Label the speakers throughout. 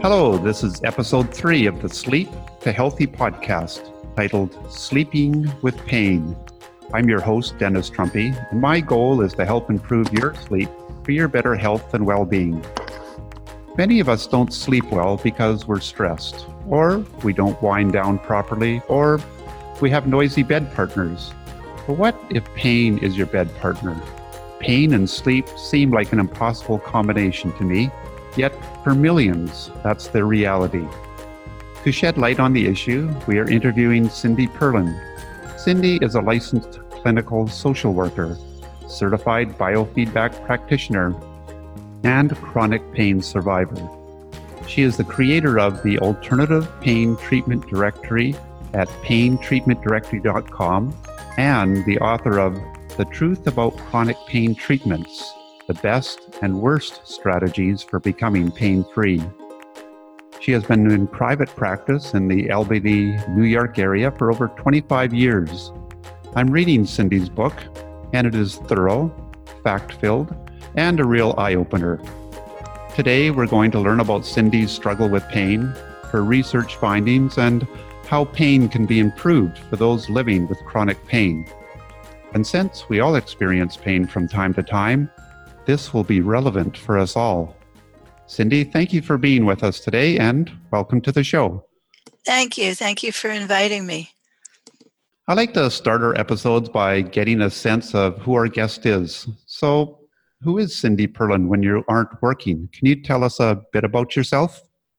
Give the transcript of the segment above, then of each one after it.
Speaker 1: Hello, this is episode 3 of the Sleep to Healthy podcast titled Sleeping with Pain. I'm your host, Dennis Trumpy, and my goal is to help improve your sleep for your better health and well-being. Many of us don't sleep well because we're stressed, or we don't wind down properly, or we have noisy bed partners. But what if pain is your bed partner? Pain and sleep seem like an impossible combination to me, yet for millions, that's their reality. To shed light on the issue, we are interviewing Cindy Perlin. Cindy is a licensed clinical social worker, certified biofeedback practitioner, and chronic pain survivor. She is the creator of the Alternative Pain Treatment Directory at paintreatmentdirectory.com and the author of The Truth About Chronic Pain Treatments, the Best and Worst Strategies for Becoming Pain-Free. She has been in private practice in the Albany, New York area for over 25 years. I'm reading Cindy's book, and it is thorough, fact-filled, and a real eye-opener. Today, we're going to learn about Cindy's struggle with pain, her research findings, and how pain can be improved for those living with chronic pain. And since we all experience pain from time to time, this will be relevant for us all. Cindy, thank you for being with us today, and welcome to the show.
Speaker 2: Thank you. Thank you for inviting me.
Speaker 1: I like to start our episodes by getting a sense of who our guest is. So, who is Cindy Perlin when you aren't working? Can you tell us a bit about yourself?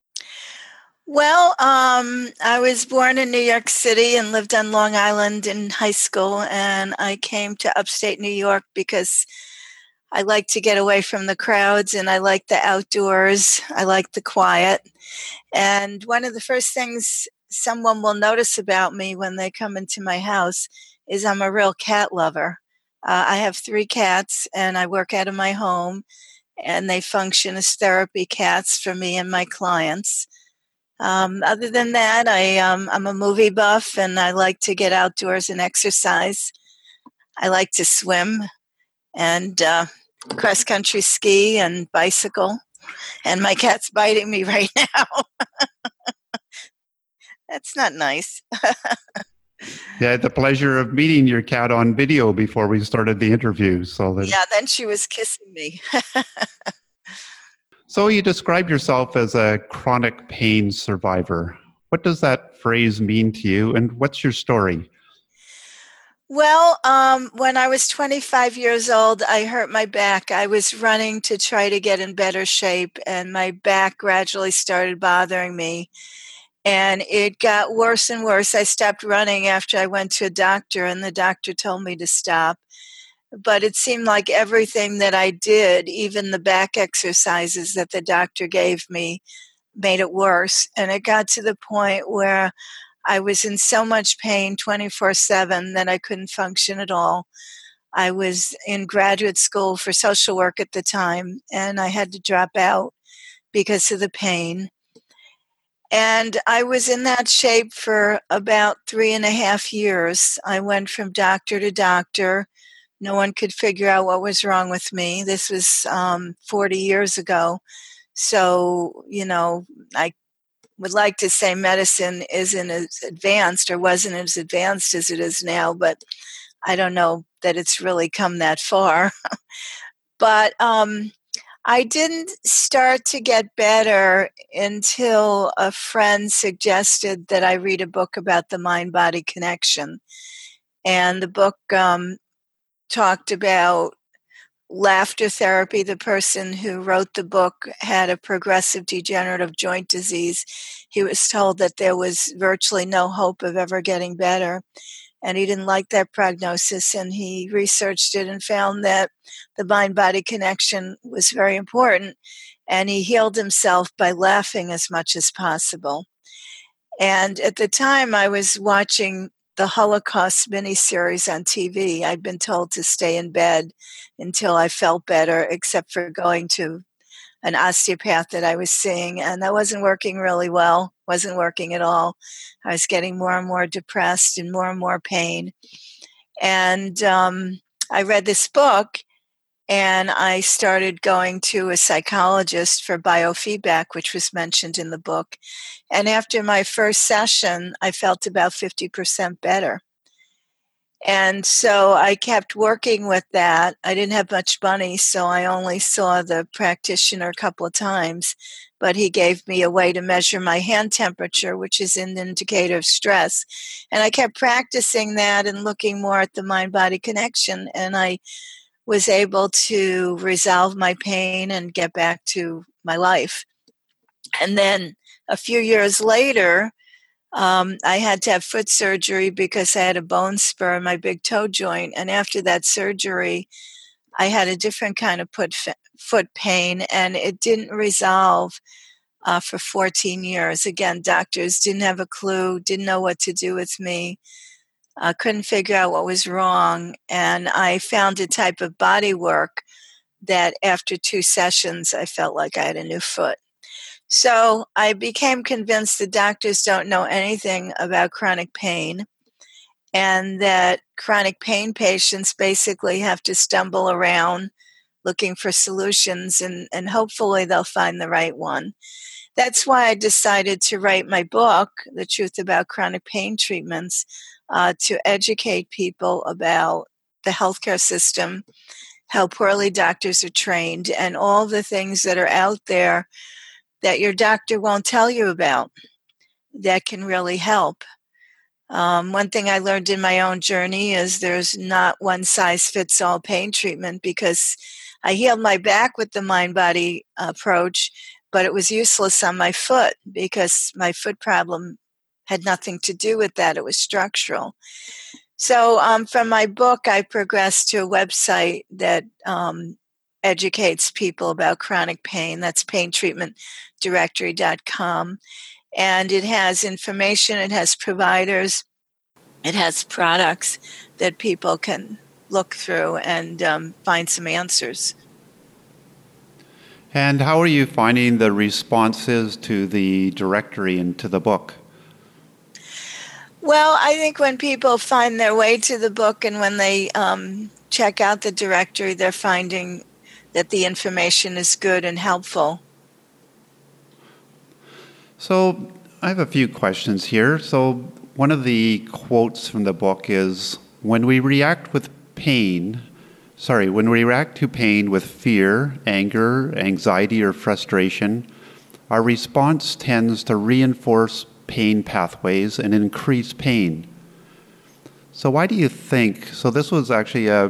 Speaker 2: Well, I was born in New York City and lived on Long Island in high school, and I came to upstate New York because I like to get away from the crowds, and I like the outdoors. I like the quiet. And one of the first things someone will notice about me when they come into my house is I'm a real cat lover. I have 3 cats, and I work out of my home, and they function as therapy cats for me and my clients. Other than that, I'm a movie buff, and I like to get outdoors and exercise. I like to swim and cross-country ski and bicycle. And my cat's biting me right now. That's not nice.
Speaker 1: Yeah, I had the pleasure of meeting your cat on video before we started the interview.
Speaker 2: Yeah, then she was kissing me.
Speaker 1: So you describe yourself as a chronic pain survivor. What does that phrase mean to you, and what's your story?
Speaker 2: Well, when I was 25 years old, I hurt my back. I was running to try to get in better shape, and my back gradually started bothering me. And it got worse and worse. I stopped running after I went to a doctor, and the doctor told me to stop. But it seemed like everything that I did, even the back exercises that the doctor gave me, made it worse. And it got to the point where I was in so much pain 24/7 that I couldn't function at all. I was in graduate school for social work at the time, and I had to drop out because of the pain. And I was in that shape for about 3.5 years. I went from doctor to doctor. No one could figure out what was wrong with me. This was 40 years ago. So, I would like to say medicine isn't as advanced or wasn't as advanced as it is now, but I don't know that it's really come that far. But I didn't start to get better until a friend suggested that I read a book about the mind-body connection. And the book talked about laughter therapy. The person who wrote the book had a progressive degenerative joint disease. He was told that there was virtually no hope of ever getting better, and he didn't like that prognosis, and he researched it and found that the mind-body connection was very important, and he healed himself by laughing as much as possible. And at the time, I was watching the Holocaust miniseries on TV. I'd been told to stay in bed until I felt better, except for going to an osteopath that I was seeing, and that wasn't working really well, wasn't working at all. I was getting more and more depressed and more pain. And I read this book, And I started going to a psychologist for biofeedback, which was mentioned in the book. And after my first session, I felt about 50% better. And so I kept working with that. I didn't have much money, so I only saw the practitioner a couple of times. But he gave me a way to measure my hand temperature, which is an indicator of stress. And I kept practicing that and looking more at the mind-body connection. And I was able to resolve my pain and get back to my life. And then a few years later, I had to have foot surgery because I had a bone spur in my big toe joint. And after that surgery, I had a different kind of foot pain, and it didn't resolve for 14 years. Again, doctors didn't have a clue, didn't know what to do with me. Couldn't figure out what was wrong. And I found a type of body work that after 2 sessions, I felt like I had a new foot. So I became convinced that doctors don't know anything about chronic pain, and that chronic pain patients basically have to stumble around looking for solutions, and hopefully they'll find the right one. That's why I decided to write my book, The Truth About Chronic Pain Treatments, to educate people about the healthcare system, how poorly doctors are trained, and all the things that are out there that your doctor won't tell you about that can really help. One thing I learned in my own journey is there's not one size fits all pain treatment, because I healed my back with the mind-body approach, but it was useless on my foot because my foot problem had nothing to do with that. It was structural. So from my book, I progressed to a website that educates people about chronic pain. That's paintreatmentdirectory.com. And it has information, it has providers, it has products that people can look through and find some answers.
Speaker 1: And how are you finding the responses to the directory and to the book?
Speaker 2: Well, I think when people find their way to the book and when they check out the directory, they're finding that the information is good and helpful.
Speaker 1: So I have a few questions here. So one of the quotes from the book is, when we react to pain with fear, anger, anxiety, or frustration, our response tends to reinforce pain pathways and increase pain. So why do you think, so this was actually a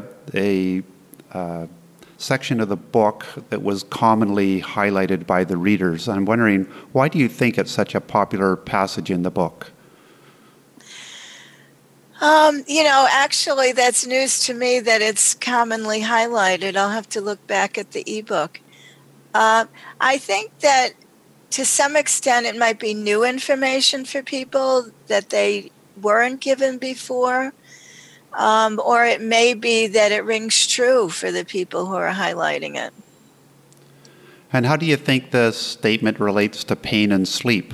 Speaker 1: section of the book that was commonly highlighted by the readers. I'm wondering, why do you think it's such a popular passage in the book?
Speaker 2: Actually, that's news to me that it's commonly highlighted. I'll have to look back at the ebook. I think that to some extent it might be new information for people that they weren't given before. Or it may be that it rings true for the people who are highlighting it.
Speaker 1: And how do you think the statement relates to pain and sleep?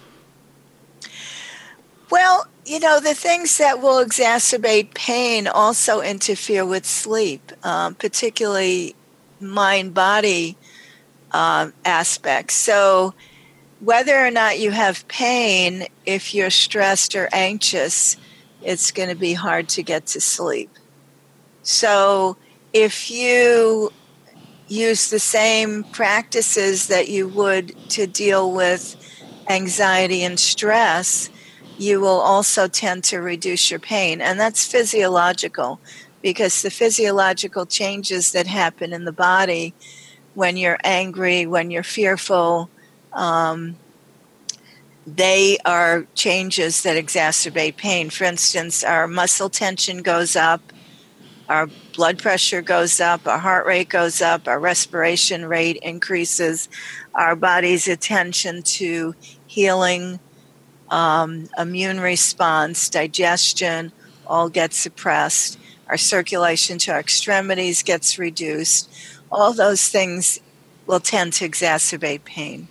Speaker 2: Well, the things that will exacerbate pain also interfere with sleep, particularly mind-body aspects. So whether or not you have pain, if you're stressed or anxious, it's going to be hard to get to sleep. So if you use the same practices that you would to deal with anxiety and stress, you will also tend to reduce your pain. And that's physiological, because the physiological changes that happen in the body when you're angry, when you're fearful, they are changes that exacerbate pain. For instance, our muscle tension goes up, our blood pressure goes up, our heart rate goes up, our respiration rate increases, our body's attention to healing, immune response, digestion, all gets suppressed. Our circulation to our extremities gets reduced. All those things will tend to exacerbate pain.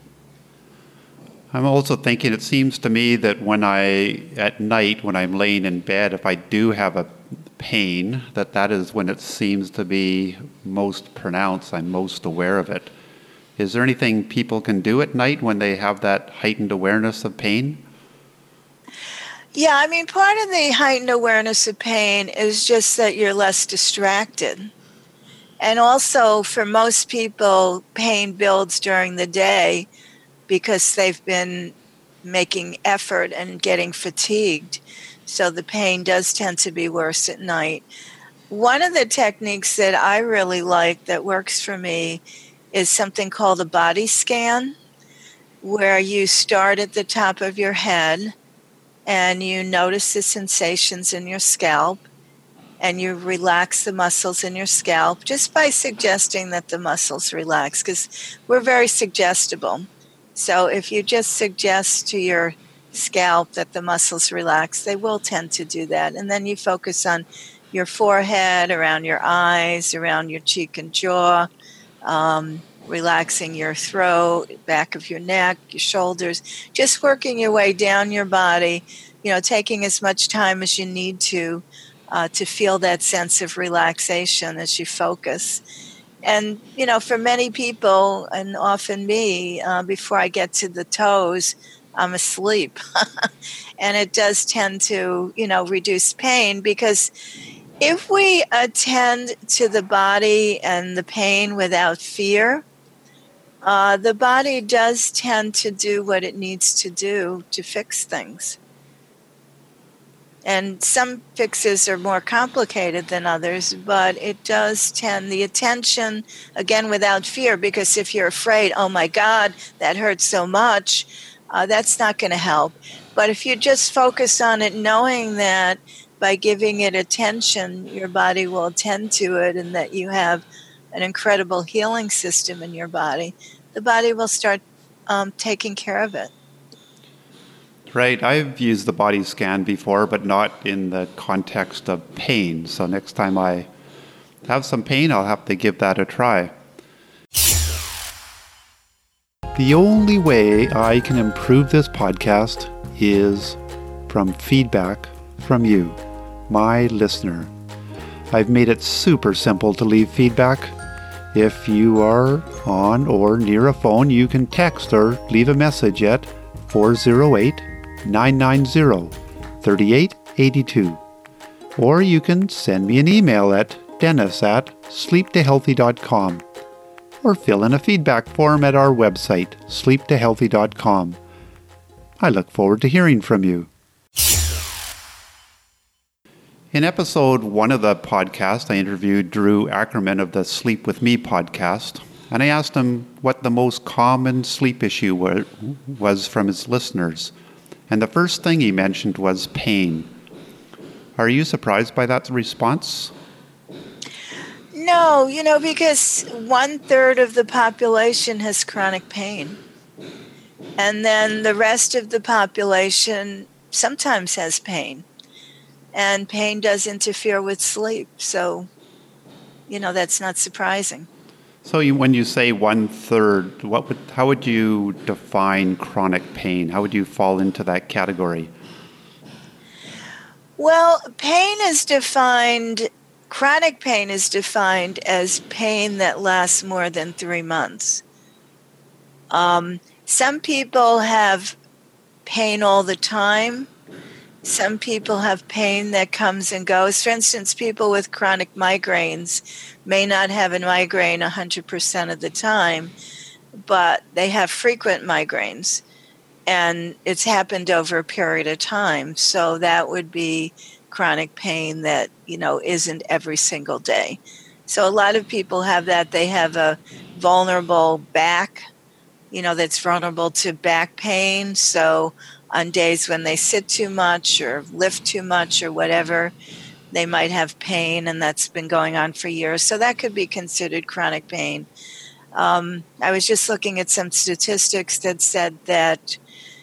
Speaker 1: I'm also thinking, it seems to me that at night, when I'm laying in bed, if I do have a pain, that is when it seems to be most pronounced. I'm most aware of it. Is there anything people can do at night when they have that heightened awareness of pain?
Speaker 2: Yeah, I mean, part of the heightened awareness of pain is just that you're less distracted. And also, for most people, pain builds during the day because they've been making effort and getting fatigued. So the pain does tend to be worse at night. One of the techniques that I really like that works for me is something called a body scan, where you start at the top of your head and you notice the sensations in your scalp and you relax the muscles in your scalp just by suggesting that the muscles relax, because we're very suggestible. So if you just suggest to your scalp that the muscles relax, they will tend to do that. And then you focus on your forehead, around your eyes, around your cheek and jaw, relaxing your throat, back of your neck, your shoulders, just working your way down your body, taking as much time as you need to feel that sense of relaxation as you focus. And, for many people, and often me, before I get to the toes, I'm asleep. And it does tend to, reduce pain, because if we attend to the body and the pain without fear, the body does tend to do what it needs to do to fix things. And some fixes are more complicated than others, but it does tend, the attention, again, without fear, because if you're afraid, oh my God, that hurts so much, that's not going to help. But if you just focus on it, knowing that by giving it attention, your body will attend to it, and that you have an incredible healing system in your body, the body will start taking care of it.
Speaker 1: Right. I've used the body scan before, but not in the context of pain. So next time I have some pain, I'll have to give that a try. The only way I can improve this podcast is from feedback from you, my listener. I've made it super simple to leave feedback. If you are on or near a phone, you can text or leave a message at 408-990-3882. Or you can send me an email at dennis@sleeptohealthy.com, or fill in a feedback form at our website, sleeptohealthy.com. I look forward to hearing from you. In episode 1 of the podcast, I interviewed Drew Ackerman of the Sleep With Me podcast, and I asked him what the most common sleep issue was from his listeners. And the first thing he mentioned was pain. Are you surprised by that response?
Speaker 2: No, because 1/3 of the population has chronic pain. And then the rest of the population sometimes has pain. And pain does interfere with sleep. So, that's not surprising.
Speaker 1: So when you say 1/3, how would you define chronic pain? How would you fall into that category?
Speaker 2: Well, chronic pain is defined as pain that lasts more than 3 months. Some people have pain all the time. Some people have pain that comes and goes. For instance, people with chronic migraines may not have a migraine 100% of the time, but they have frequent migraines, and it's happened over a period of time. So that would be chronic pain that, isn't every single day. So a lot of people have that. They have a vulnerable back, that's vulnerable to back pain. So on days when they sit too much or lift too much or whatever, they might have pain, and that's been going on for years. So that could be considered chronic pain. I was just looking at some statistics that said that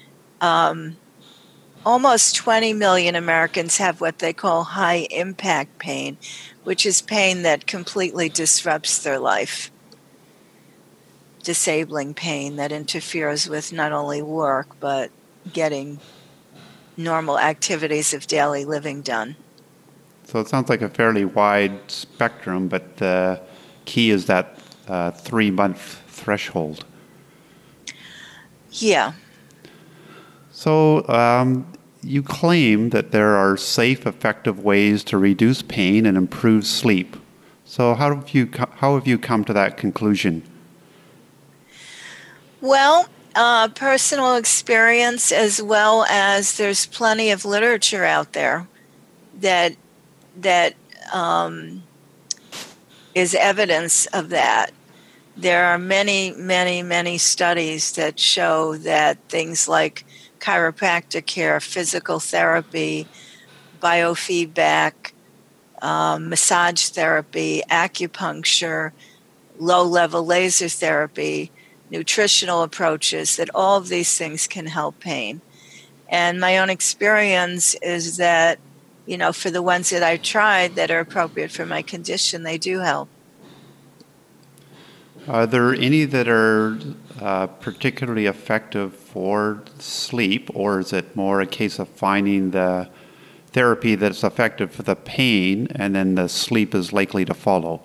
Speaker 2: almost 20 million Americans have what they call high impact pain, which is pain that completely disrupts their life. Disabling pain that interferes with not only work, but getting normal activities of daily living done.
Speaker 1: So it sounds like a fairly wide spectrum, but the key is that 3-month threshold.
Speaker 2: Yeah.
Speaker 1: So you claim that there are safe, effective ways to reduce pain and improve sleep. So how have you come to that conclusion?
Speaker 2: Well, personal experience, as well as there's plenty of literature out there that is evidence of that. There are many, many, many studies that show that things like chiropractic care, physical therapy, biofeedback, massage therapy, acupuncture, low-level laser therapy, nutritional approaches, that all of these things can help pain. And my own experience is that, for the ones that I've tried that are appropriate for my condition, they do help.
Speaker 1: Are there any that are particularly effective for sleep, or is it more a case of finding the therapy that's effective for the pain and then the sleep is likely to follow?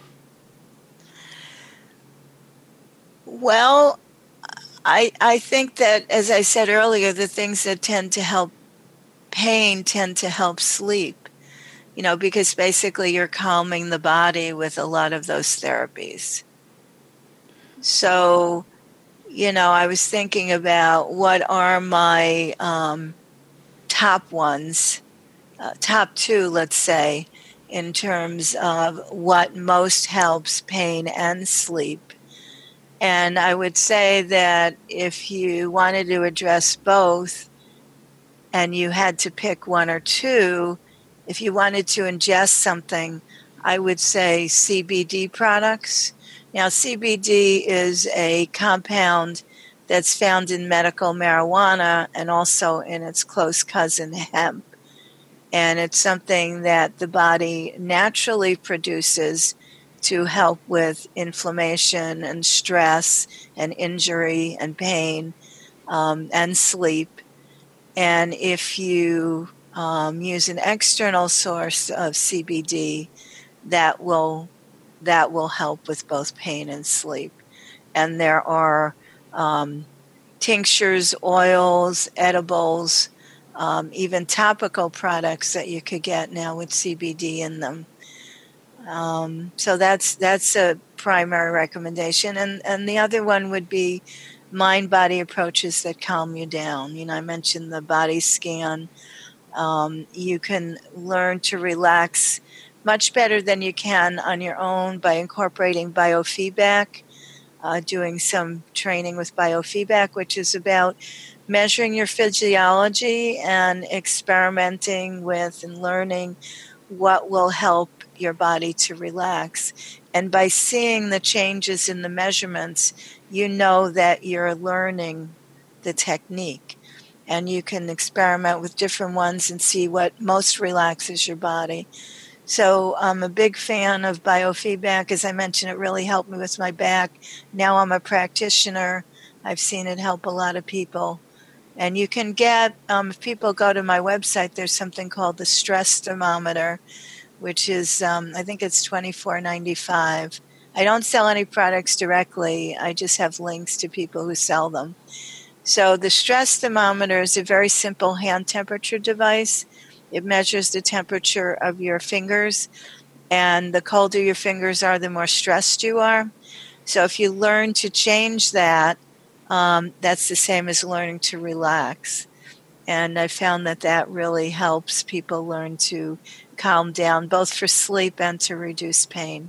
Speaker 2: Well, I think that, as I said earlier, the things that tend to help pain tend to help sleep, because basically you're calming the body with a lot of those therapies. So, I was thinking about what are my top ones, top two, let's say, in terms of what most helps pain and sleep. And I would say that if you wanted to address both and you had to pick one or two, if you wanted to ingest something, I would say CBD products. Now, CBD is a compound that's found in medical marijuana and also in its close cousin, hemp. And it's something that the body naturally produces to help with inflammation and stress and injury and pain and sleep. And if you use an external source of CBD, that will help with both pain and sleep. And there are tinctures, oils, edibles, even topical products that you could get now with CBD in them. So that's a primary recommendation. And the other one would be mind-body approaches that calm you down. I mentioned the body scan. You can learn to relax much better than you can on your own by incorporating biofeedback, doing some training with biofeedback, which is about measuring your physiology and experimenting with and learning what will help your body to relax. And by seeing the changes in the measurements, you know that you're learning the technique. And you can experiment with different ones and see what most relaxes your body. So I'm a big fan of biofeedback. As I mentioned, it really helped me with my back. Now I'm a practitioner. I've seen it help a lot of people. And you can get, if people go to my website, there's something called the stress thermometer, which is, I think it's $24.95. I don't sell any products directly. I just have links to people who sell them. So the stress thermometer is a very simple hand temperature device. It measures the temperature of your fingers, and the colder your fingers are, the more stressed you are. So if you learn to change that, that's the same as learning to relax. And I found that really helps people learn to calm down, both for sleep and to reduce pain.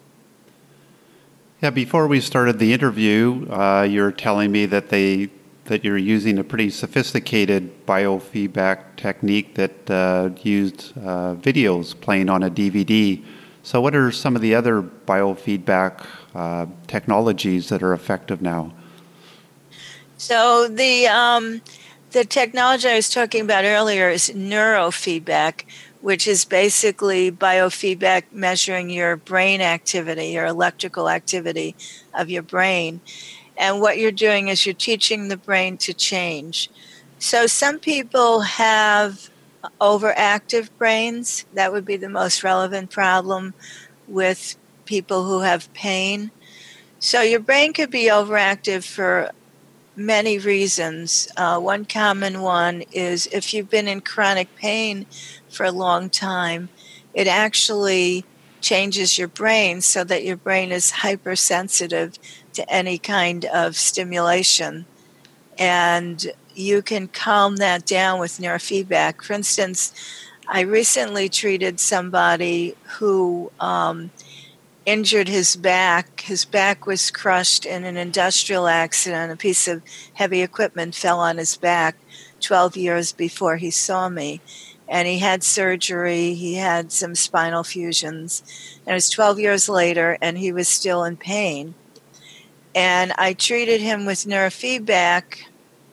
Speaker 1: Yeah, before we started the interview, you were telling me that you're using a pretty sophisticated biofeedback technique that used videos playing on a DVD. So what are some of the other biofeedback technologies that are effective now?
Speaker 2: So the technology I was talking about earlier is neurofeedback, which is basically biofeedback measuring your brain activity, your electrical activity of your brain. And what you're doing is you're teaching the brain to change. So some people have overactive brains. That would be the most relevant problem with people who have pain. So your brain could be overactive for many reasons. One common one is if you've been in chronic pain for a long time, it actually changes your brain so that your brain is hypersensitive to any kind of stimulation. And you can calm that down with neurofeedback. For instance, I recently treated somebody who injured his back. His back was crushed in an industrial accident. A piece of heavy equipment fell on his back 12 years before he saw me. And he had surgery. He had some spinal fusions. And it was 12 years later, and he was still in pain. And I treated him with neurofeedback,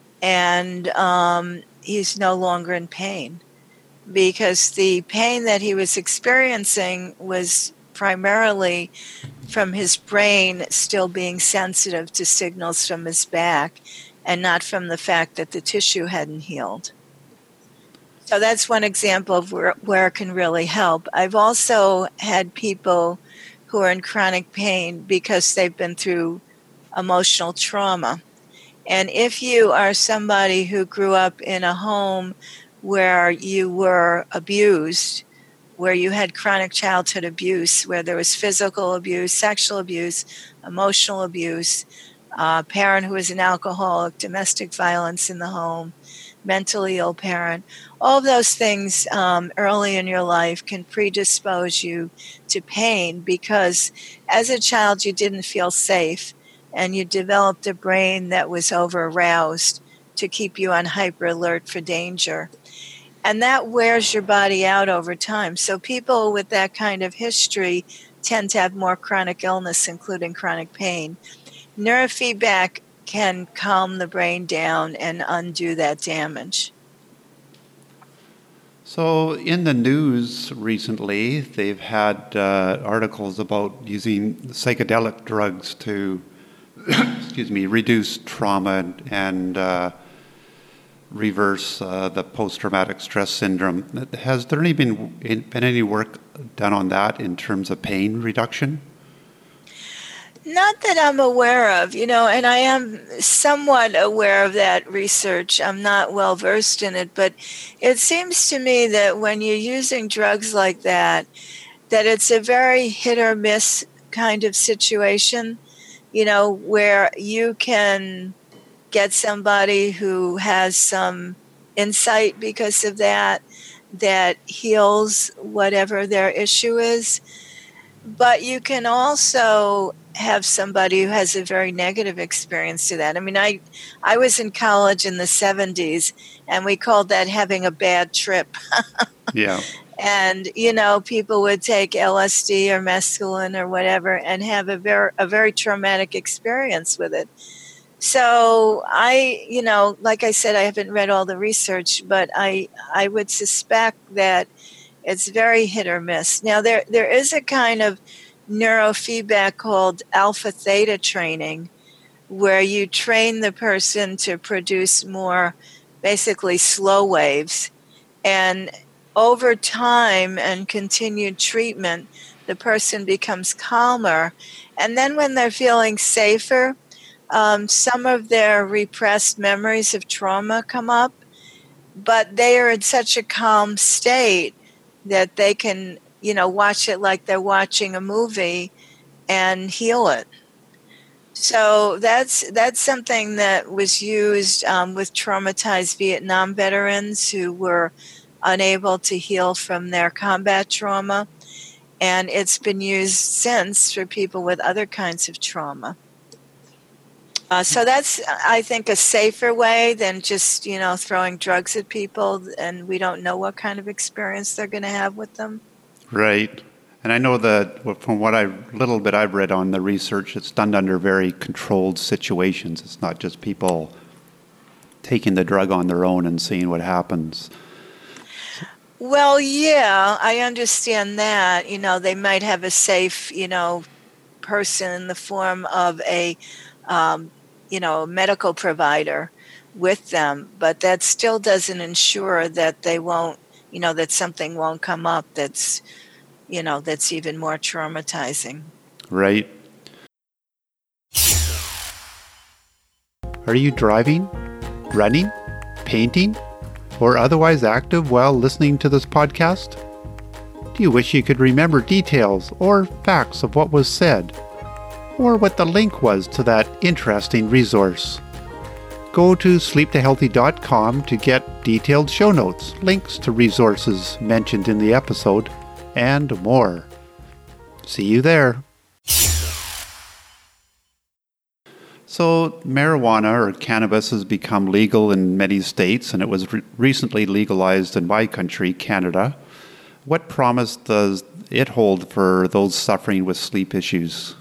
Speaker 2: and he's no longer in pain because the pain that he was experiencing was primarily from his brain still being sensitive to signals from his back and not from the fact that the tissue hadn't healed. So that's one example of where it can really help. I've also had people who are in chronic pain because they've been through emotional trauma. And if you are somebody who grew up in a home where you were abused, where you had chronic childhood abuse, where there was physical abuse, sexual abuse, emotional abuse, a parent who was an alcoholic, domestic violence in the home, mentally ill parent, all of those things early in your life can predispose you to pain because as a child you didn't feel safe and you developed a brain that was over-aroused to keep you on hyper alert for danger. And that wears your body out over time. So people with that kind of history tend to have more chronic illness, including chronic pain. Neurofeedback can calm the brain down and undo that damage.
Speaker 1: So in the news recently, they've had articles about using psychedelic drugs to, reduce trauma and reverse the post-traumatic stress syndrome. Has there been any work done on that in terms of pain reduction?
Speaker 2: Not that I'm aware of, and I am somewhat aware of that research. I'm not well versed in it, but it seems to me that when you're using drugs like that it's a very hit or miss kind of situation, where you can get somebody who has some insight because of that heals whatever their issue is. But you can also have somebody who has a very negative experience to that. I mean, I was in college in the 70s, and we called that having a bad trip.
Speaker 1: Yeah.
Speaker 2: And, people would take LSD or mescaline or whatever and have a very traumatic experience with it. So like I said, I haven't read all the research, but I would suspect that it's very hit or miss. Now, there is a kind of neurofeedback called alpha theta training, where you train the person to produce more basically slow waves. And over time and continued treatment, the person becomes calmer. And then when they're feeling safer, some of their repressed memories of trauma come up, but they are in such a calm state that they can, watch it like they're watching a movie and heal it. So that's something that was used with traumatized Vietnam veterans who were unable to heal from their combat trauma. And it's been used since for people with other kinds of trauma. So that's, I think, a safer way than just, throwing drugs at people, and we don't know what kind of experience they're going to have with them.
Speaker 1: Right. And I know that from what little bit I've read on the research, it's done under very controlled situations. It's not just people taking the drug on their own and seeing what happens.
Speaker 2: Well, yeah, I understand that. They might have a safe, person in the form of a medical provider with them, but that still doesn't ensure that they won't that something won't come up that's even more traumatizing.
Speaker 1: Right. Are you driving, running, painting, or otherwise active while listening to this podcast? Do you wish you could remember details or facts of what was said, or what the link was to that interesting resource? Go to sleeptohealthy.com to get detailed show notes, links to resources mentioned in the episode, and more. See you there. So marijuana or cannabis has become legal in many states, and it was recently legalized in my country, Canada. What promise does it hold for those suffering with sleep issues?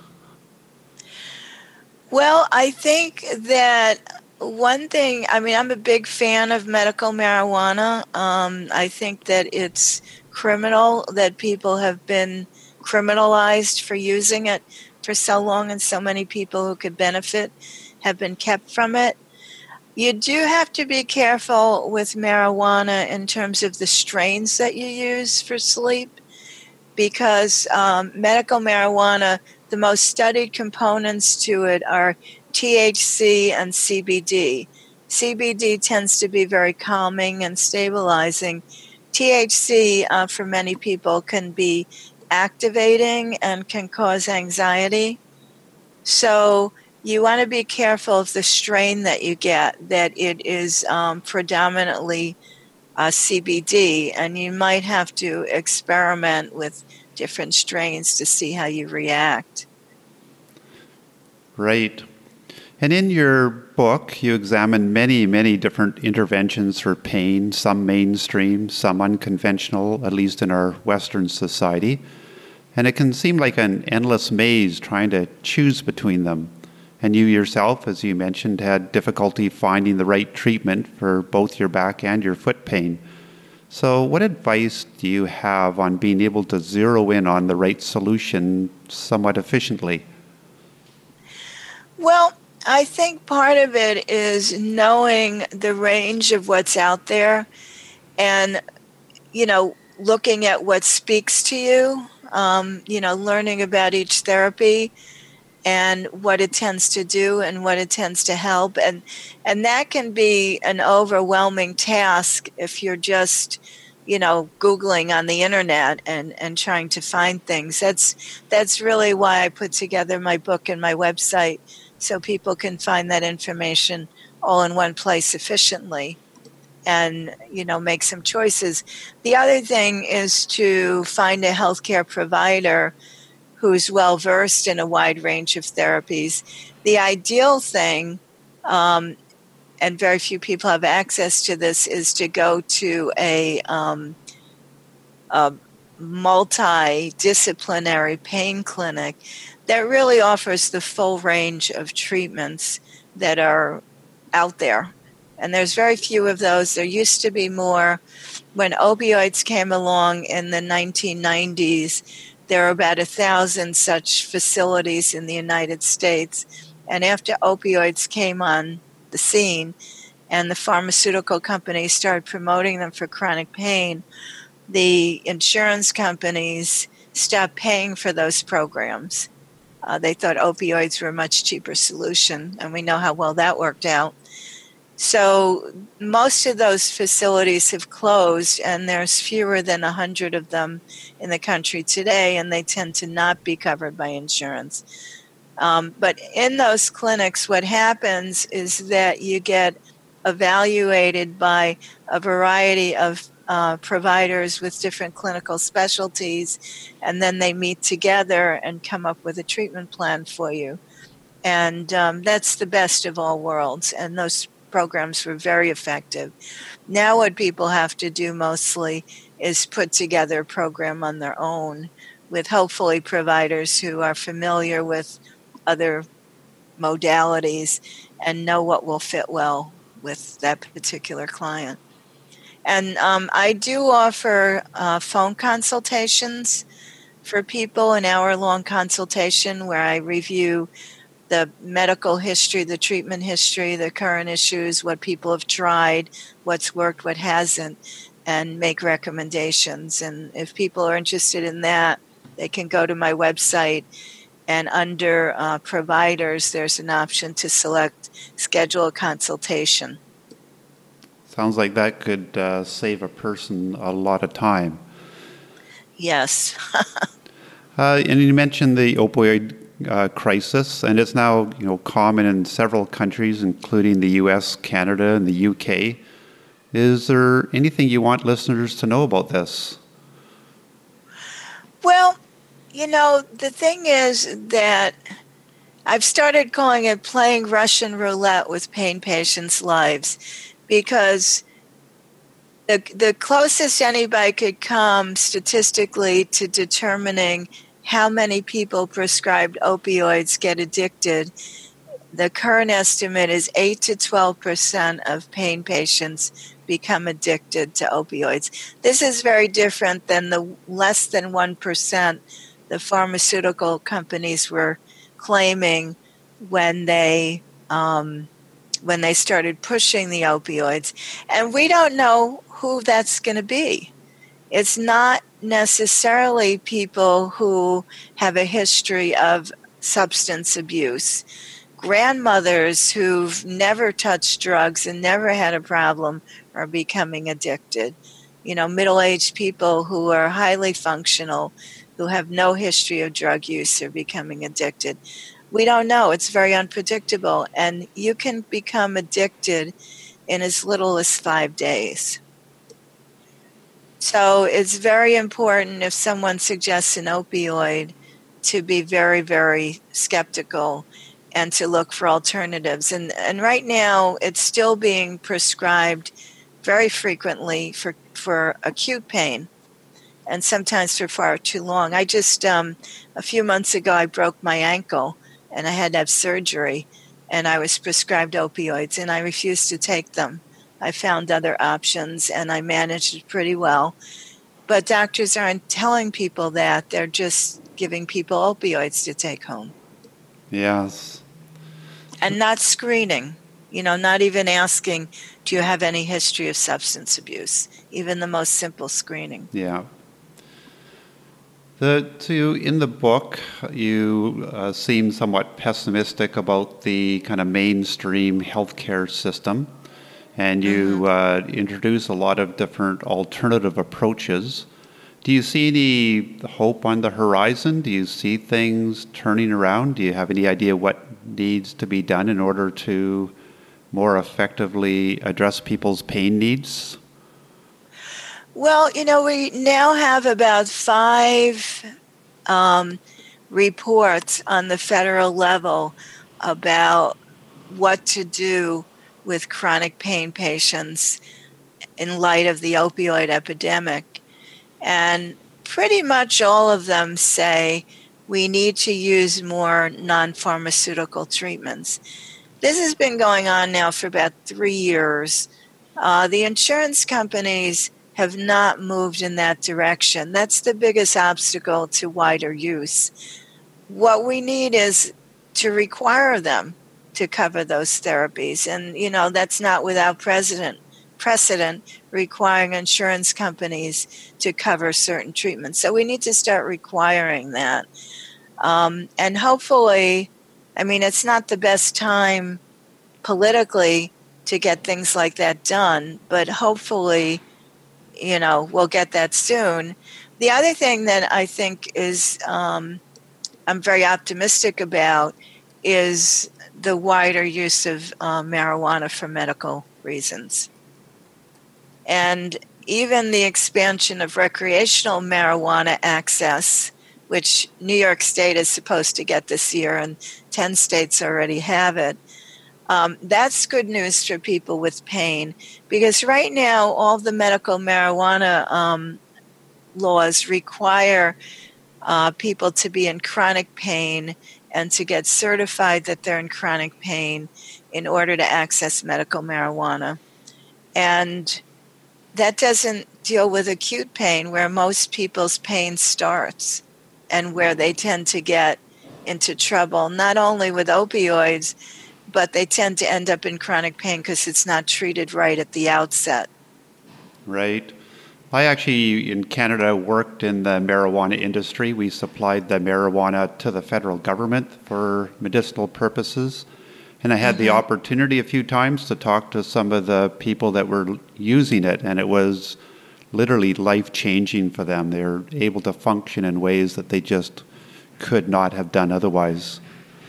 Speaker 2: Well, I think that one thing, I'm a big fan of medical marijuana. I think that it's criminal that people have been criminalized for using it for so long, and so many people who could benefit have been kept from it. You do have to be careful with marijuana in terms of the strains that you use for sleep, because medical marijuana, the most studied components to it are THC and CBD. CBD tends to be very calming and stabilizing. THC, for many people, can be activating and can cause anxiety. So you want to be careful of the strain that you get, that it is predominantly CBD, and you might have to experiment with different strains to see how you react.
Speaker 1: Right. And in your book, you examine many, many different interventions for pain, some mainstream, some unconventional, at least in our Western society. And it can seem like an endless maze trying to choose between them. And you yourself, as you mentioned, had difficulty finding the right treatment for both your back and your foot pain. So what advice do you have on being able to zero in on the right solution somewhat efficiently?
Speaker 2: Well, I think part of it is knowing the range of what's out there and, looking at what speaks to you, learning about each therapy and what it tends to do and what it tends to help. And that can be an overwhelming task if you're just, Googling on the internet and trying to find things. That's really why I put together my book and my website, so people can find that information all in one place efficiently and, make some choices. The other thing is to find a healthcare provider who's well-versed in a wide range of therapies. The ideal thing, and very few people have access to this, is to go to a multidisciplinary pain clinic that really offers the full range of treatments that are out there. And there's very few of those. There used to be more. When opioids came along in the 1990s, there were about 1,000 such facilities in the United States. And after opioids came on the scene and the pharmaceutical companies started promoting them for chronic pain, the insurance companies stopped paying for those programs. They thought opioids were a much cheaper solution, and we know how well that worked out. So most of those facilities have closed, and there's fewer than 100 of them in the country today, and they tend to not be covered by insurance. But in those clinics, what happens is that you get evaluated by a variety of providers with different clinical specialties, and then they meet together and come up with a treatment plan for you. And that's the best of all worlds, and those programs were very effective. Now what people have to do mostly is put together a program on their own with hopefully providers who are familiar with other modalities and know what will fit well with that particular client. And I do offer phone consultations for people, an hour-long consultation where I review the medical history, the treatment history, the current issues, what people have tried, what's worked, what hasn't. and make recommendations. And if people are interested in that, they can go to my website, and under providers, there's an option to select schedule a consultation.
Speaker 1: Sounds like that could save a person a lot of time.
Speaker 2: Yes.
Speaker 1: And you mentioned the opioid crisis, and it's now common in several countries, including the U.S., Canada, and the U.K. Is there anything you want listeners to know about this?
Speaker 2: Well, the thing is that I've started calling it playing Russian roulette with pain patients' lives, because the closest anybody could come statistically to determining how many people prescribed opioids get addicted, the current estimate is 8 to 12% of pain patients become addicted to opioids. This is very different than the less than 1% the pharmaceutical companies were claiming when they started pushing the opioids. And we don't know who that's going to be. It's not necessarily people who have a history of substance abuse. Grandmothers who've never touched drugs and never had a problem are becoming addicted. Middle-aged people who are highly functional, who have no history of drug use, are becoming addicted. We don't know. It's very unpredictable. And you can become addicted in as little as 5 days. So it's very important, if someone suggests an opioid, to be very, very skeptical and to look for alternatives. And right now, it's still being prescribed very frequently for acute pain, and sometimes for far too long. I just, a few months ago, I broke my ankle, and I had to have surgery, and I was prescribed opioids, and I refused to take them. I found other options, and I managed it pretty well. But doctors aren't telling people that. They're just giving people opioids to take home.
Speaker 1: Yes.
Speaker 2: And not screening, not even asking, do you have any history of substance abuse? Even the most simple screening.
Speaker 1: Yeah. In the book, you seem somewhat pessimistic about the kind of mainstream healthcare system, and you introduce a lot of different alternative approaches. Do you see any hope on the horizon? Do you see things turning around? Do you have any idea what needs to be done in order to more effectively address people's pain needs?
Speaker 2: Well, we now have about 5 reports on the federal level about what to do with chronic pain patients in light of the opioid epidemic. And pretty much all of them say we need to use more non-pharmaceutical treatments. This has been going on now for about 3 years. The insurance companies have not moved in that direction. That's the biggest obstacle to wider use. What we need is to require them to cover those therapies. And, that's not without precedent requiring insurance companies to cover certain treatments. So we need to start requiring that. And hopefully, it's not the best time politically to get things like that done, but hopefully, we'll get that soon. The other thing that I think is I'm very optimistic about is the wider use of marijuana for medical reasons. And even the expansion of recreational marijuana access, which New York State is supposed to get this year, and 10 states already have it. That's good news for people with pain, because right now all the medical marijuana laws require people to be in chronic pain and to get certified that they're in chronic pain in order to access medical marijuana. And that doesn't deal with acute pain, where most people's pain starts and where they tend to get into trouble, not only with opioids, but they tend to end up in chronic pain because it's not treated right at the outset.
Speaker 1: Right. I actually, in Canada, worked in the marijuana industry. We supplied the marijuana to the federal government for medicinal purposes. And I had the opportunity a few times to talk to some of the people that were using it, and it was literally life-changing for them. They were able to function in ways that they just could not have done otherwise.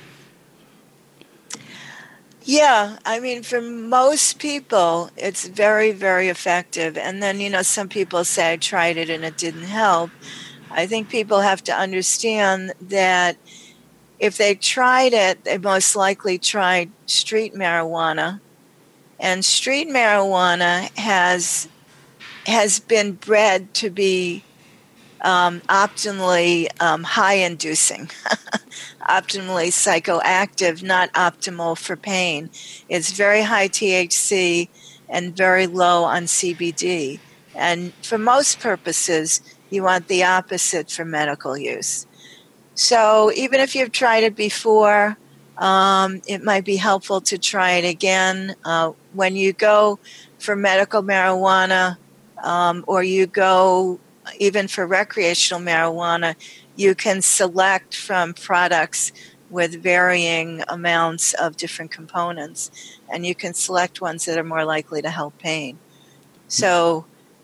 Speaker 2: Yeah, I mean, for most people, it's very, very effective. And then, some people say, I tried it and it didn't help. I think people have to understand that if they tried it, they most likely tried street marijuana. And street marijuana has been bred to be optimally high-inducing, optimally psychoactive, not optimal for pain. It's very high THC and very low on CBD. And for most purposes, you want the opposite for medical use. So even if you've tried it before, it might be helpful to try it again. When you go for medical marijuana, or you go even for recreational marijuana, you can select from products with varying amounts of different components, and you can select ones that are more likely to help pain. So,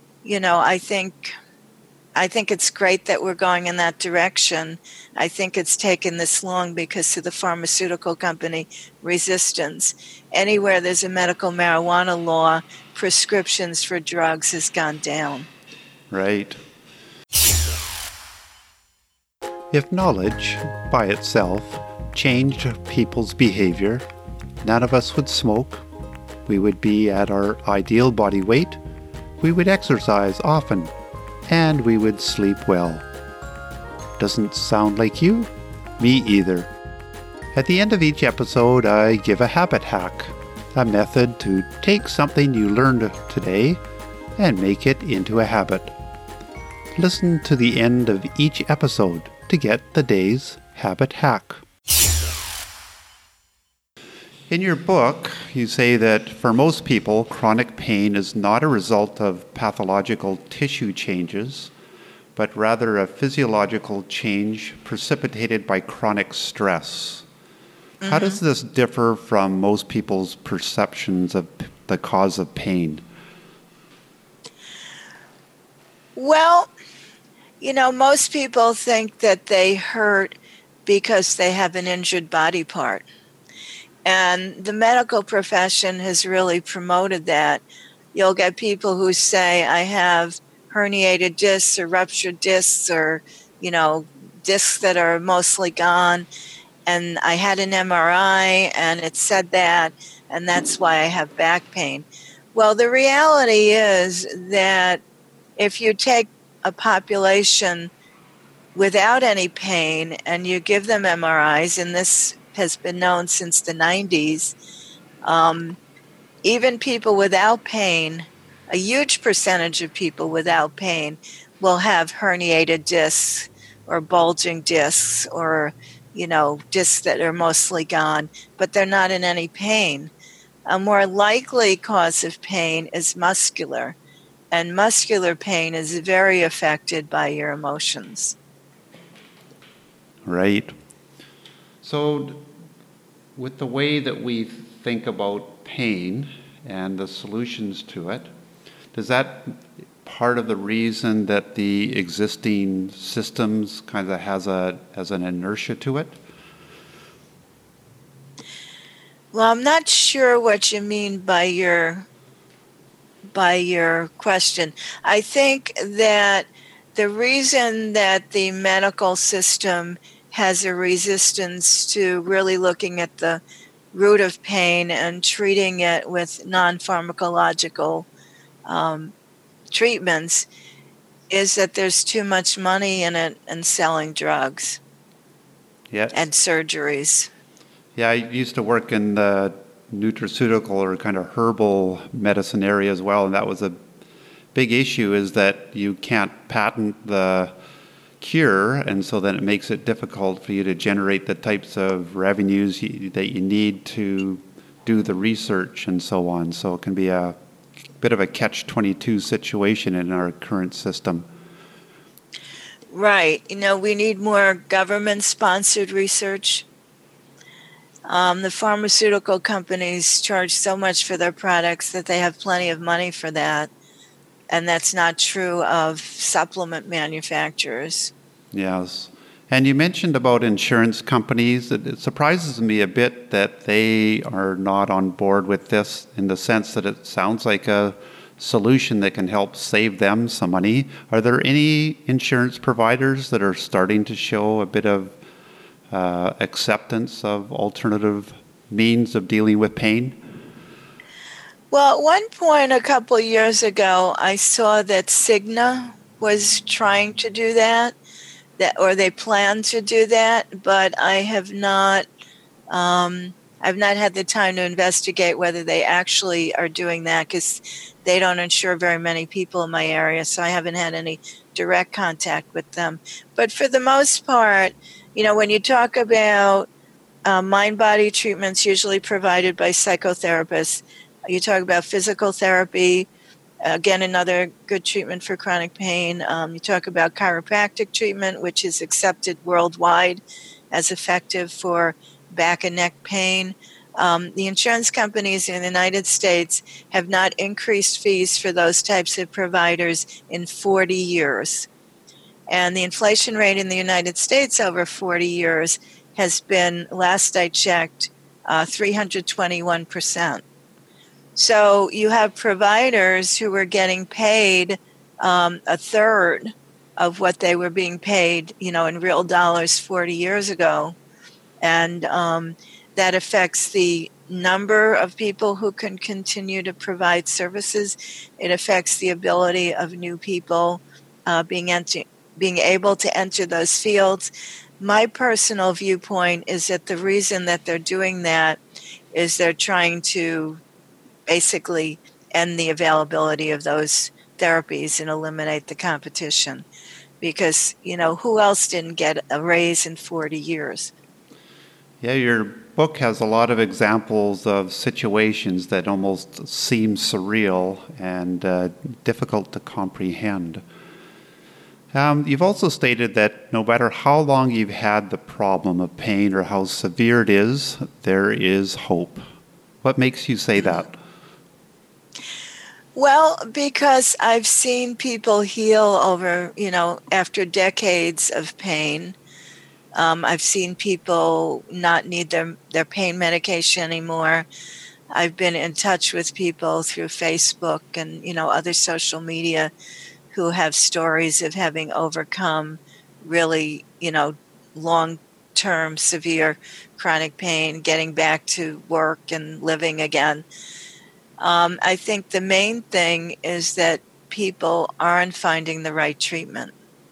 Speaker 2: I think it's great that we're going in that direction. I think it's taken this long because of the pharmaceutical company resistance. Anywhere there's a medical marijuana law, prescriptions for drugs has gone down.
Speaker 1: Right. If knowledge by itself changed people's behavior, none of us would smoke, we would be at our ideal body weight, we would exercise often, and we would sleep well. Doesn't sound like you? Me either. At the end of each episode, I give a habit hack, a method to take something you learned today and make it into a habit. Listen to the end of each episode to get the day's habit hack. In your book, you say that for most people, chronic pain is not a result of pathological tissue changes, but rather a physiological change precipitated by chronic stress. How does this differ from most people's perceptions of the cause of pain?
Speaker 2: Well, most people think that they hurt because they have an injured body part. And the medical profession has really promoted that. You'll get people who say, I have herniated discs or ruptured discs or, discs that are mostly gone. And I had an MRI and it said that, and that's why I have back pain. Well, the reality is that if you take a population without any pain and you give them MRIs, and this has been known since the 90s, even people without pain, a huge percentage of people without pain will have herniated discs or bulging discs or, discs that are mostly gone, but they're not in any pain. A more likely cause of pain is muscular, and muscular pain is very affected by your emotions.
Speaker 1: Right. So with the way that we think about pain and the solutions to it, does that part of the reason that the existing systems kind of has an inertia to it?
Speaker 2: Well, I'm not sure what you mean by your question. I think that the reason that the medical system has a resistance to really looking at the root of pain and treating it with non-pharmacological treatments is that there's too much money in it and selling drugs and surgeries.
Speaker 1: Yeah, I used to work in the nutraceutical or kind of herbal medicine area as well, and that was a big issue, is that you can't patent the cure, and so then it makes it difficult for you to generate the types of revenues that you need to do the research and so on. So it can be a bit of a catch-22 situation in our current system.
Speaker 2: Right. We need more government-sponsored research. The pharmaceutical companies charge so much for their products that they have plenty of money for that. And that's not true of supplement manufacturers.
Speaker 1: Yes. And you mentioned about insurance companies. It surprises me a bit that they are not on board with this, in the sense that it sounds like a solution that can help save them some money. Are there any insurance providers that are starting to show a bit of acceptance of alternative means of dealing with pain?
Speaker 2: Well, at one point a couple of years ago, I saw that Cigna was trying to do that, or they plan to do that, but I have not. I've not had the time to investigate whether they actually are doing that, because they don't insure very many people in my area, so I haven't had any direct contact with them. But for the most part, when you talk about mind-body treatments usually provided by psychotherapists, you talk about physical therapy, again, another good treatment for chronic pain. You talk about chiropractic treatment, which is accepted worldwide as effective for back and neck pain. The insurance companies in the United States have not increased fees for those types of providers in 40 years. And the inflation rate in the United States over 40 years has been, last I checked, 321%. So you have providers who were getting paid a third of what they were being paid, in real dollars 40 years ago. And that affects the number of people who can continue to provide services. It affects the ability of new people being able to enter those fields. My personal viewpoint is that the reason that they're doing that is they're trying to basically end the availability of those therapies and eliminate the competition. Because, who else didn't get a raise in 40 years?
Speaker 1: Yeah, your book has a lot of examples of situations that almost seem surreal and difficult to comprehend. You've also stated that no matter how long you've had the problem of pain or how severe it is, there is hope. What makes you say that?
Speaker 2: Well, because I've seen people heal over, after decades of pain. I've seen people not need their pain medication anymore. I've been in touch with people through Facebook and, other social media who have stories of having overcome really, long-term severe chronic pain, getting back to work and living again. I think the main thing is that people aren't finding the right treatment.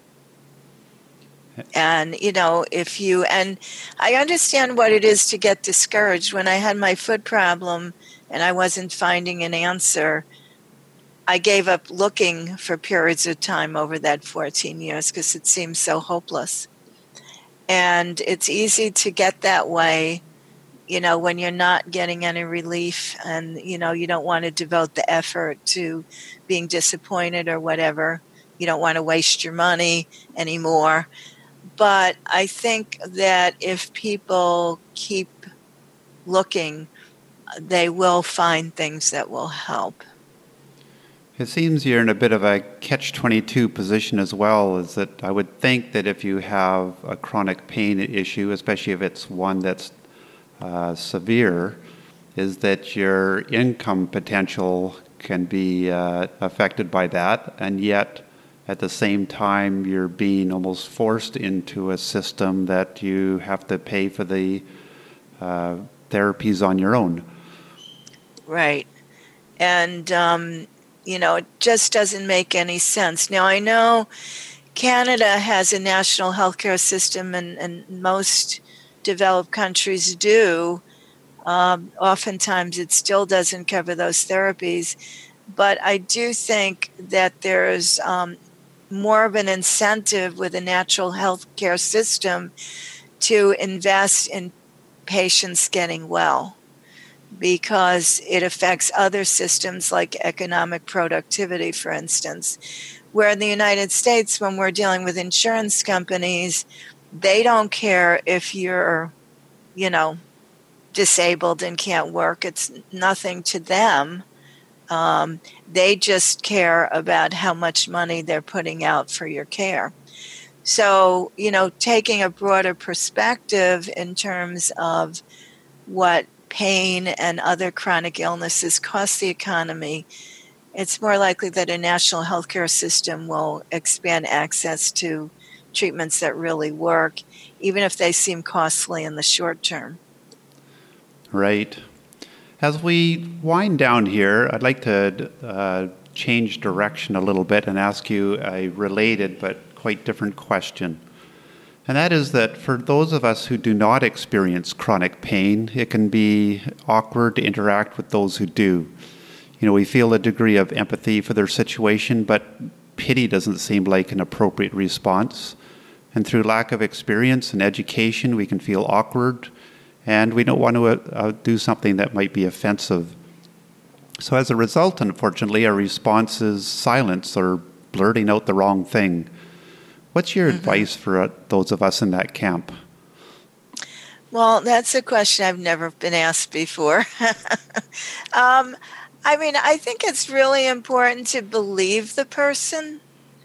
Speaker 2: And, and I understand what it is to get discouraged. When I had my foot problem and I wasn't finding an answer, I gave up looking for periods of time over that 14 years because it seemed so hopeless. And it's easy to get that way, when you're not getting any relief and, you don't want to devote the effort to being disappointed or whatever. You don't want to waste your money anymore. But I think that if people keep looking, they will find things that will help.
Speaker 1: It seems you're in a bit of a catch-22 position as well, is that I would think that if you have a chronic pain issue, especially if it's one that's severe, is that your income potential can be affected by that, and yet at the same time you're being almost forced into a system that you have to pay for the therapies on your own. Right.
Speaker 2: And, it just doesn't make any sense. Now, I know Canada has a national healthcare system, and most developed countries do. Oftentimes it still doesn't cover those therapies. But I do think that there's more of an incentive with a natural healthcare system to invest in patients getting well. because it affects other systems like economic productivity, for instance. Where in the United States, when we're dealing with insurance companies, they don't care if you're, disabled and can't work. It's nothing to them. They just care about how much money they're putting out for your care. So, taking a broader perspective in terms of what pain and other chronic illnesses cost the economy, it's more likely that a national healthcare system will expand access to treatments that really work, even if they seem costly in the short term.
Speaker 1: Right. As we wind down here, I'd like to change direction a little bit and ask you a related but quite different question. And that is that for those of us who do not experience chronic pain, it can be awkward to interact with those who do. We feel a degree of empathy for their situation, but pity doesn't seem like an appropriate response. And through lack of experience and education, we can feel awkward, and we don't want to do something that might be offensive. So as a result, unfortunately, our response is silence or blurting out the wrong thing. What's your advice for those of us in that camp?
Speaker 2: Well, that's a question I've never been asked before. I think it's really important to believe the person.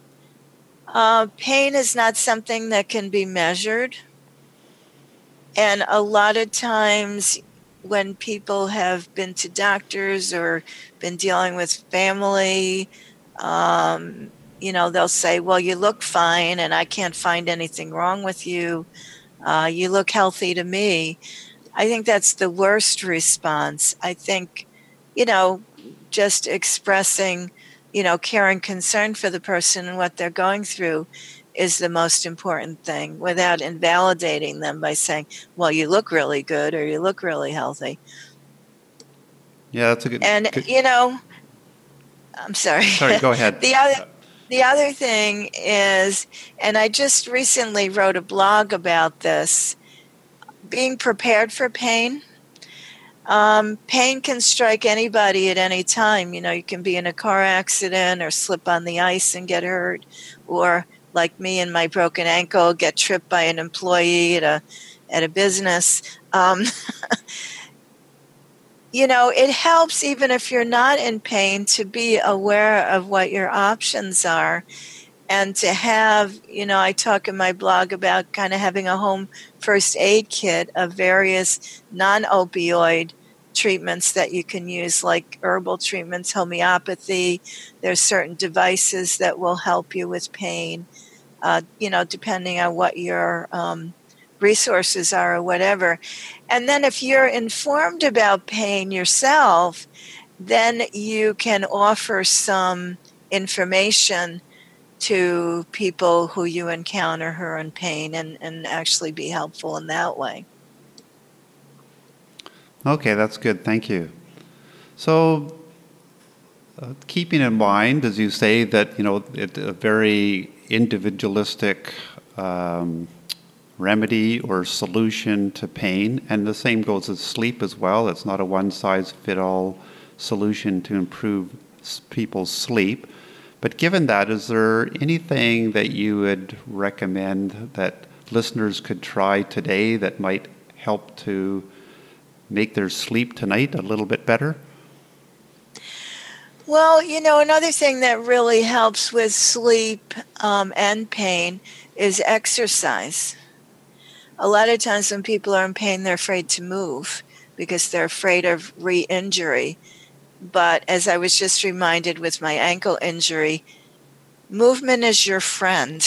Speaker 2: Pain is not something that can be measured. And a lot of times when people have been to doctors or been dealing with family, they'll say, well, you look fine and I can't find anything wrong with you. You look healthy to me. I think that's the worst response. I think, just expressing, care and concern for the person and what they're going through is the most important thing, without invalidating them by saying, well, you look really good or you look really healthy.
Speaker 1: Yeah, that's a good...
Speaker 2: And, I'm sorry.
Speaker 1: Sorry, go ahead.
Speaker 2: The other thing is, and I just recently wrote a blog about this, being prepared for pain. Pain can strike anybody at any time. You can be in a car accident or slip on the ice and get hurt, or like me and my broken ankle, get tripped by an employee at a business. It helps, even if you're not in pain, to be aware of what your options are, and to have, I talk in my blog about kind of having a home first aid kit of various non-opioid treatments that you can use, like herbal treatments, homeopathy. There's certain devices that will help you with pain, depending on what your resources are or whatever. And then if you're informed about pain yourself, then you can offer some information to people who you encounter who are in pain and actually be helpful in that way.
Speaker 1: Okay, that's good. Thank you. So, keeping in mind, as you say, that it's a very individualistic remedy or solution to pain, and the same goes with sleep as well. It's not a one-size-fits-all solution to improve people's sleep. But given that, is there anything that you would recommend that listeners could try today that might help to make their sleep tonight a little bit better?
Speaker 2: Well, another thing that really helps with sleep and pain is exercise. A lot of times when people are in pain, they're afraid to move because they're afraid of re-injury. But as I was just reminded with my ankle injury, movement is your friend.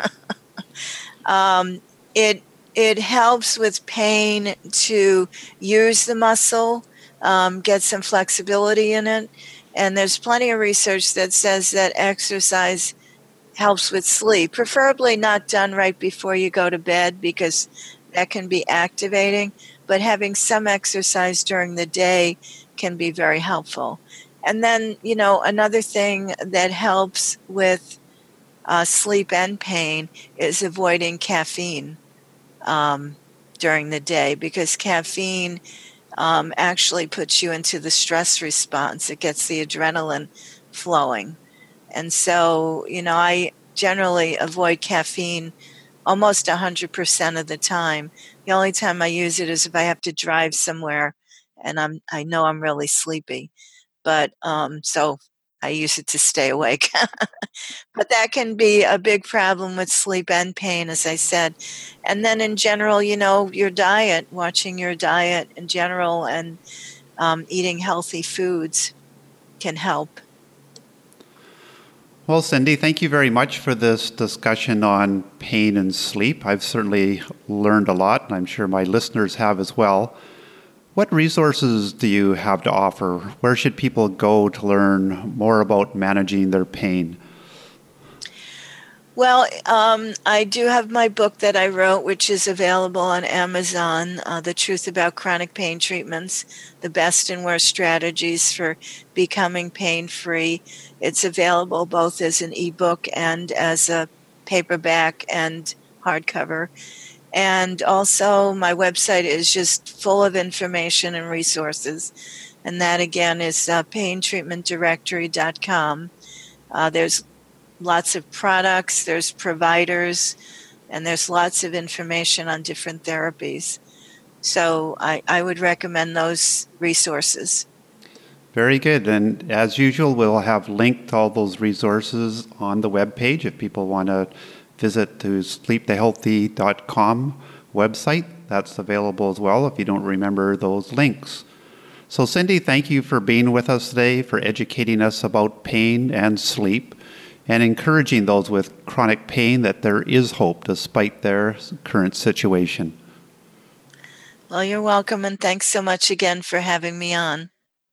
Speaker 2: It helps with pain to use the muscle, get some flexibility in it. And there's plenty of research that says that exercise helps with sleep, preferably not done right before you go to bed because that can be activating. But having some exercise during the day can be very helpful. And then, another thing that helps with sleep and pain is avoiding caffeine during the day, because caffeine actually puts you into the stress response. It gets the adrenaline flowing. And so, I generally avoid caffeine almost 100% of the time. The only time I use it is if I have to drive somewhere and I know I'm really sleepy. But so I use it to stay awake. But that can be a big problem with sleep and pain, as I said. And then in general, your diet, watching your diet in general and eating healthy foods can help.
Speaker 1: Well, Cindy, thank you very much for this discussion on pain and sleep. I've certainly learned a lot, and I'm sure my listeners have as well. What resources do you have to offer? Where should people go to learn more about managing their pain?
Speaker 2: Well, I do have my book that I wrote, which is available on Amazon, The Truth About Chronic Pain Treatments, the Best and Worst Strategies for Becoming Pain-Free. It's available both as an ebook and as a paperback and hardcover. And also my website is just full of information and resources. And that, again, is paintreatmentdirectory.com. There's lots of products, there's providers, and there's lots of information on different therapies. So I would recommend those resources.
Speaker 1: Very good. And as usual, we'll have linked all those resources on the webpage if people want to visit to sleeptohealthy.com website. That's available as well if you don't remember those links. So Cindy, thank you for being with us today, for educating us about pain and sleep, and encouraging those with chronic pain that there is hope despite their current situation.
Speaker 2: Well, you're welcome, and thanks so much again for having me on.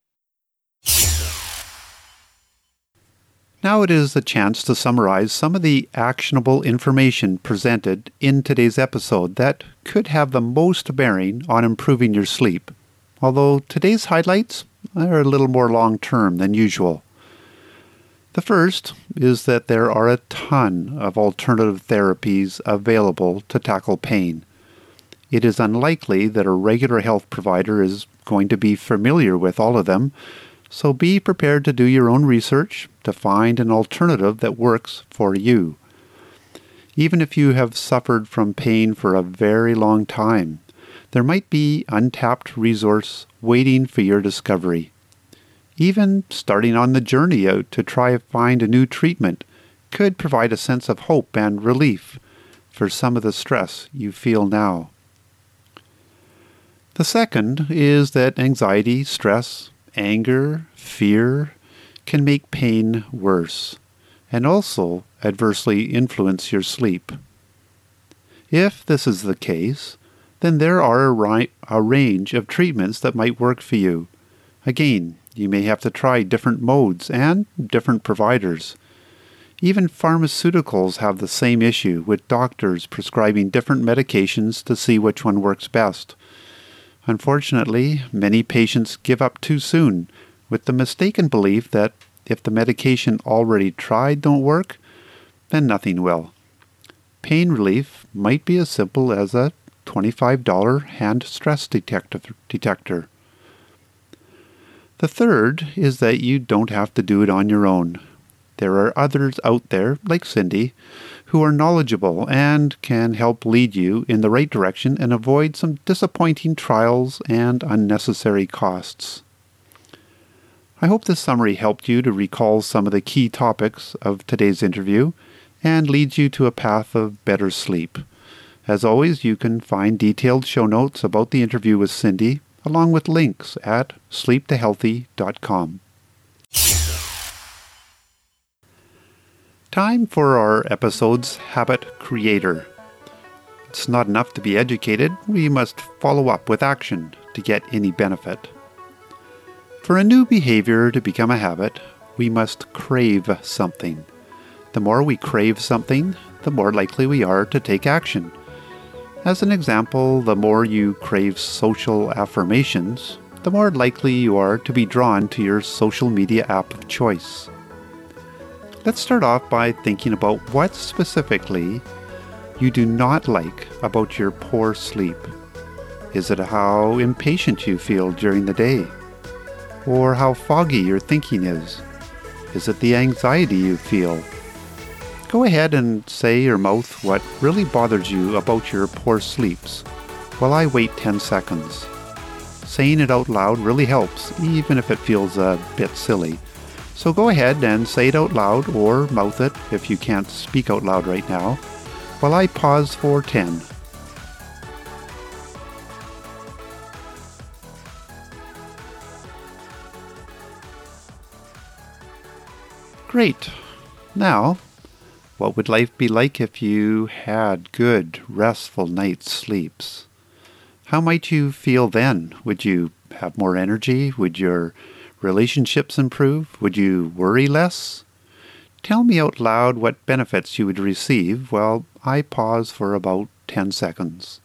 Speaker 1: Now it is a chance to summarize some of the actionable information presented in today's episode that could have the most bearing on improving your sleep, although today's highlights are a little more long-term than usual. The first is that there are a ton of alternative therapies available to tackle pain. It is unlikely that a regular health provider is going to be familiar with all of them, so be prepared to do your own research to find an alternative that works for you. Even if you have suffered from pain for a very long time, there might be untapped resource waiting for your discovery. Even starting on the journey out to try to find a new treatment could provide a sense of hope and relief for some of the stress you feel now. The second is that anxiety, stress, anger, fear can make pain worse and also adversely influence your sleep. If this is the case, then there are a range of treatments that might work for you. Again, you may have to try different modes and different providers. Even pharmaceuticals have the same issue, with doctors prescribing different medications to see which one works best. Unfortunately, many patients give up too soon with the mistaken belief that if the medication already tried don't work, then nothing will. Pain relief might be as simple as a $25 hand stress detector. The third is that you don't have to do it on your own. There are others out there, like Cindy, who are knowledgeable and can help lead you in the right direction and avoid some disappointing trials and unnecessary costs. I hope this summary helped you to recall some of the key topics of today's interview and leads you to a path of better sleep. As always, you can find detailed show notes about the interview with Cindy, along with links at sleeptohealthy.com. Time for our episode's habit creator. It's not enough to be educated, we must follow up with action to get any benefit. For a new behavior to become a habit, we must crave something. The more we crave something, the more likely we are to take action. As an example, the more you crave social affirmations, the more likely you are to be drawn to your social media app of choice. Let's start off by thinking about what specifically you do not like about your poor sleep. Is it how impatient you feel during the day? Or how foggy your thinking is? Is it the anxiety you feel? Go ahead and say or mouth what really bothers you about your poor sleeps while I wait 10 seconds. Saying it out loud really helps, even if it feels a bit silly. So go ahead and say it out loud or mouth it if you can't speak out loud right now, while I pause for 10. Great. Now, what would life be like if you had good, restful night's sleeps? How might you feel then? Would you have more energy? Would your relationships improve? Would you worry less? Tell me out loud what benefits you would receive while I pause for about 10 seconds.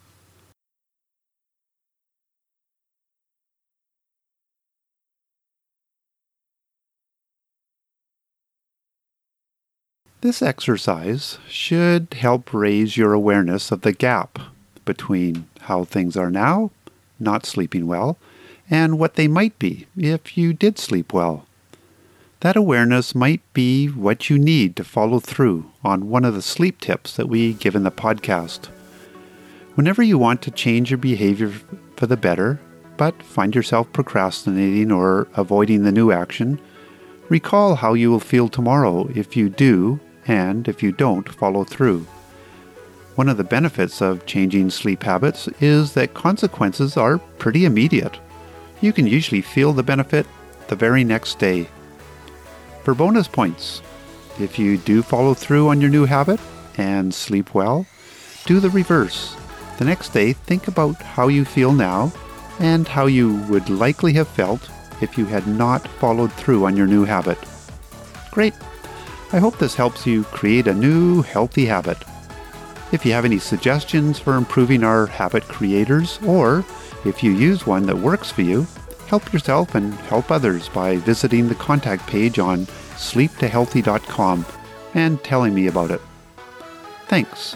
Speaker 1: This exercise should help raise your awareness of the gap between how things are now, not sleeping well, and what they might be if you did sleep well. That awareness might be what you need to follow through on one of the sleep tips that we give in the podcast. Whenever you want to change your behavior for the better, but find yourself procrastinating or avoiding the new action, recall how you will feel tomorrow if you do and if you don't follow through. One of the benefits of changing sleep habits is that consequences are pretty immediate. You can usually feel the benefit the very next day. For bonus points, if you do follow through on your new habit and sleep well, do the reverse. The next day, think about how you feel now and how you would likely have felt if you had not followed through on your new habit. Great! I hope this helps you create a new, healthy habit. If you have any suggestions for improving our habit creators, or if you use one that works for you, help yourself and help others by visiting the contact page on sleeptohealthy.com and telling me about it. Thanks.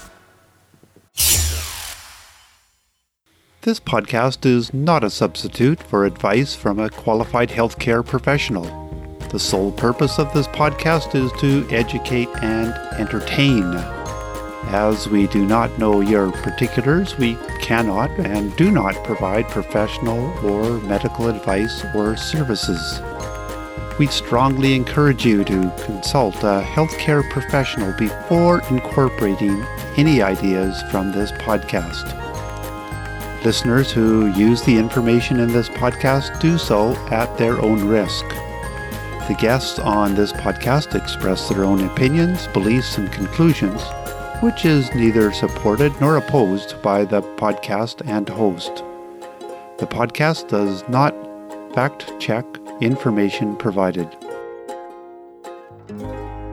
Speaker 1: This podcast is not a substitute for advice from a qualified healthcare professional. The sole purpose of this podcast is to educate and entertain. As we do not know your particulars, we cannot and do not provide professional or medical advice or services. We strongly encourage you to consult a healthcare professional before incorporating any ideas from this podcast. Listeners who use the information in this podcast do so at their own risk. The guests on this podcast express their own opinions, beliefs, and conclusions, which is neither supported nor opposed by the podcast and host. The podcast does not fact-check information provided.